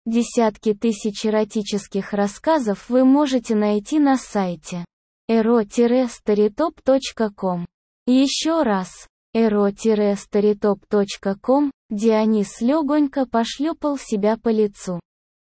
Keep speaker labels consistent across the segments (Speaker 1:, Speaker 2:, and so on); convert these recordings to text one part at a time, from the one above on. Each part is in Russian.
Speaker 1: Десятки тысяч эротических рассказов вы можете найти на сайте ero-storytop.com. Еще раз, ero-storytop.com. Дионис легонько пошлепал себя по лицу,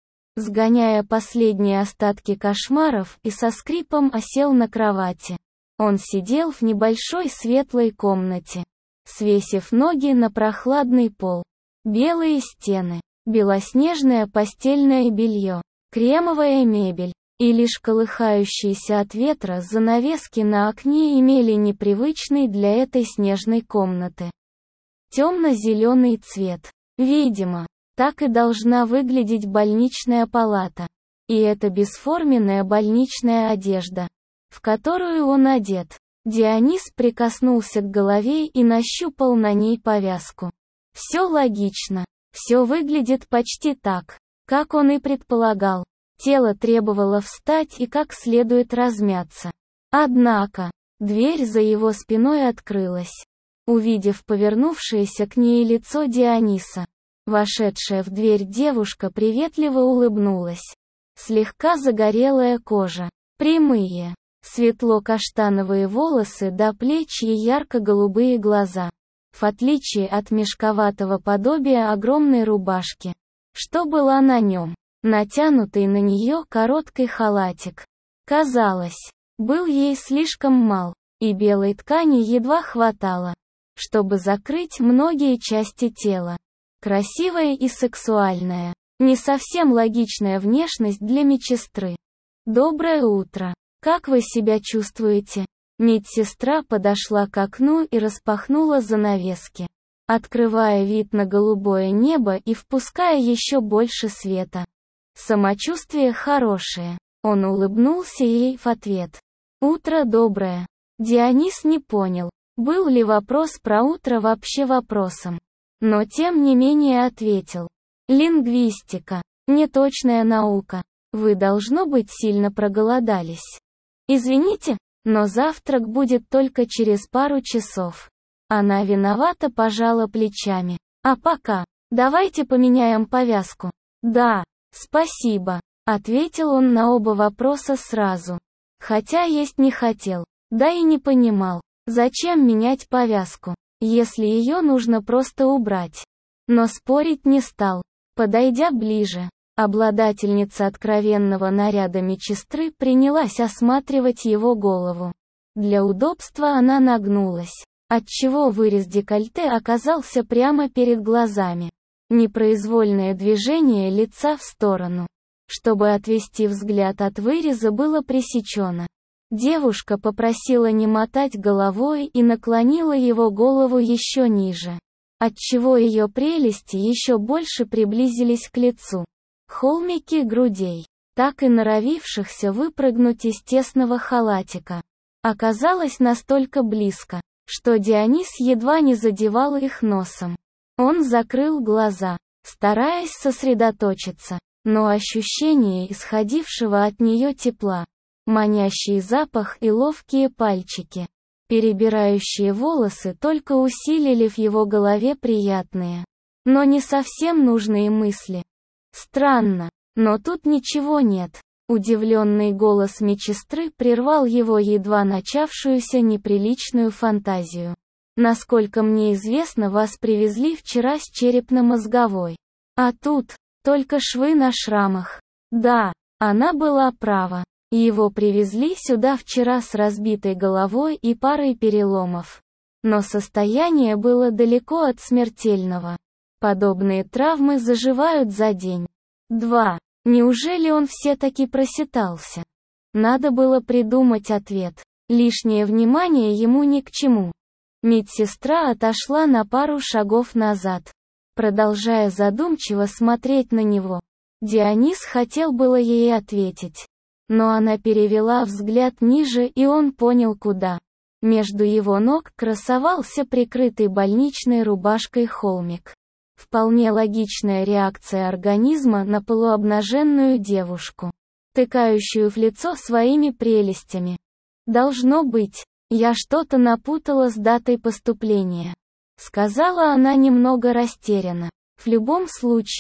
Speaker 1: сгоняя последние остатки кошмаров, и со скрипом осел на кровати. Он сидел в небольшой светлой комнате, свесив ноги на прохладный пол. Белые стены, белоснежное постельное белье, кремовая мебель и лишь колыхающиеся от ветра занавески на окне имели непривычный для этой снежной комнаты темно-зеленый цвет. Видимо, так и должна выглядеть больничная палата. И это бесформенная больничная одежда, в которую он одет. Дионис прикоснулся к голове и нащупал на ней повязку. Все логично. Все выглядит почти так, как он и предполагал. Тело требовало встать и как следует размяться. Однако, дверь за его спиной открылась. Увидев повернувшееся к ней лицо Диониса, вошедшая в дверь девушка приветливо улыбнулась. Слегка загорелая кожа, прямые, светло-каштановые волосы до плеч и ярко-голубые глаза. В отличие от мешковатого подобия огромной рубашки, что была на нем, натянутый на нее короткий халатик, казалось, был ей слишком мал, и белой ткани едва хватало, чтобы закрыть многие части тела. Красивая и сексуальная, не совсем логичная внешность для медсестры. «Доброе утро. Как вы себя чувствуете?» Медсестра подошла к окну и распахнула занавески, открывая вид на голубое небо и впуская еще больше света. «Самочувствие хорошее». Он улыбнулся ей в ответ. «Утро доброе». Дионис не понял, был ли вопрос про утро вообще вопросом. Но тем не менее ответил. «Лингвистика. Неточная наука. Вы, должно быть, сильно проголодались. Извините, но завтрак будет только через пару часов». Она виновато пожала плечами. «А пока, давайте поменяем повязку». «Да, спасибо», — ответил он на оба вопроса сразу. Хотя есть не хотел, да и не понимал, зачем менять повязку, если ее нужно просто убрать. Но спорить не стал. Подойдя ближе, обладательница откровенного наряда медсестры принялась осматривать его голову. Для удобства она нагнулась, отчего вырез декольте оказался прямо перед глазами. Непроизвольное движение лица в сторону, чтобы отвести взгляд от выреза, было пресечено. Девушка попросила не мотать головой и наклонила его голову еще ниже, отчего ее прелести еще больше приблизились к лицу. Холмики грудей, так и норовившихся выпрыгнуть из тесного халатика, оказалось настолько близко, что Дионис едва не задевал их носом. Он закрыл глаза, стараясь сосредоточиться, но ощущение исходившего от нее тепла, манящий запах и ловкие пальчики, перебирающие волосы, только усилили в его голове приятные, но не совсем нужные мысли. Странно, но тут ничего нет. Удивленный голос медсестры прервал его едва начавшуюся неприличную фантазию. «Насколько мне известно, вас привезли вчера с черепно-мозговой. А тут, только швы на шрамах». Да, она была права. Его привезли сюда вчера с разбитой головой и парой переломов. Но состояние было далеко от смертельного. Подобные травмы заживают за день-два. Неужели он все-таки просчитался? Надо было придумать ответ. Лишнее внимание ему ни к чему. Медсестра отошла на пару шагов назад, продолжая задумчиво смотреть на него. Дионис хотел было ей ответить, но она перевела взгляд ниже, и он понял, куда. Между его ног красовался прикрытый больничной рубашкой холмик. Вполне логичная реакция организма на полуобнаженную девушку, тыкающую в лицо своими прелестями. «Должно быть, я что-то напутала с датой поступления», — сказала она немного растерянно. «В любом случае,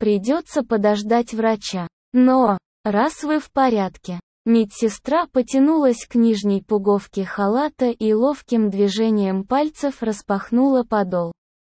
Speaker 1: Придется подождать врача. Но, раз вы в порядке. Медсестра потянулась к нижней пуговке халата и ловким движением пальцев распахнула подол,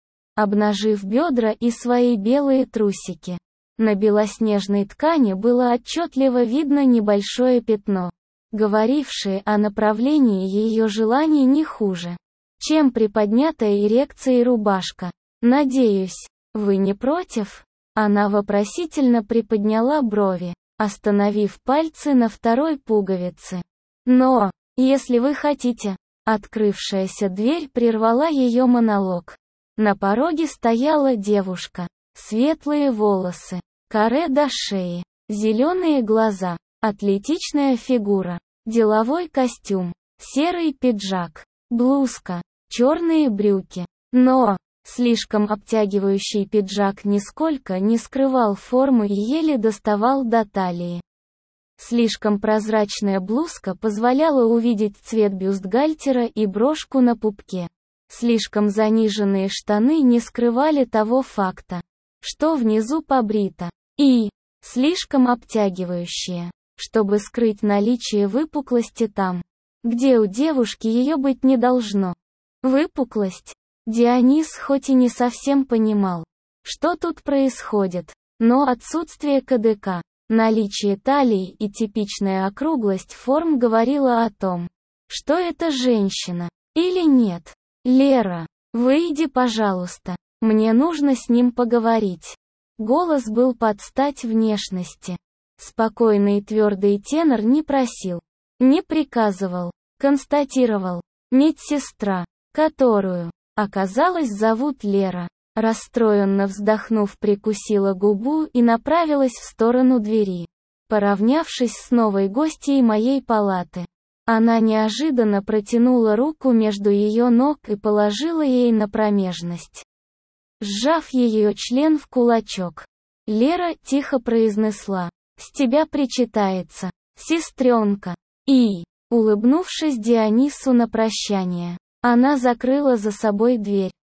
Speaker 1: обнажив бедра и свои белые трусики. На белоснежной ткани было отчетливо видно небольшое пятно, говорившее о направлении ее желаний не хуже, чем приподнятая эрекцией рубашка. «Надеюсь, вы не против?» Она вопросительно приподняла брови, остановив пальцы на второй пуговице. «Но, если вы хотите...» Открывшаяся дверь прервала ее монолог. На пороге стояла девушка. Светлые волосы, каре до шеи, зеленые глаза, атлетичная фигура, деловой костюм, серый пиджак, блузка, черные брюки. Но, слишком обтягивающий пиджак нисколько не скрывал формы и еле доставал до талии. Слишком прозрачная блузка позволяла увидеть цвет бюстгальтера и брошку на пупке. Слишком заниженные штаны не скрывали того факта, что внизу побрито, и слишком обтягивающие, чтобы скрыть наличие выпуклости там, где у девушки ее быть не должно. Выпуклость. Дионис хоть и не совсем понимал, что тут происходит, но отсутствие КДК, наличие талии и типичная округлость форм говорило о том, что это женщина, или нет. «Лера, выйди, пожалуйста, мне нужно с ним поговорить». Голос был под стать внешности. Спокойный и твердый тенор не просил, не приказывал, констатировал. Медсестра, которую, оказалось, зовут Лера, расстроенно вздохнув, прикусила губу и направилась в сторону двери, поравнявшись с новой гостьей моей палаты. Она неожиданно протянула руку между ее ног и положила ей на промежность, сжав ее член в кулачок. Лера тихо произнесла: «С тебя причитается, сестренка». И, улыбнувшись Дионису на прощание, она закрыла за собой дверь.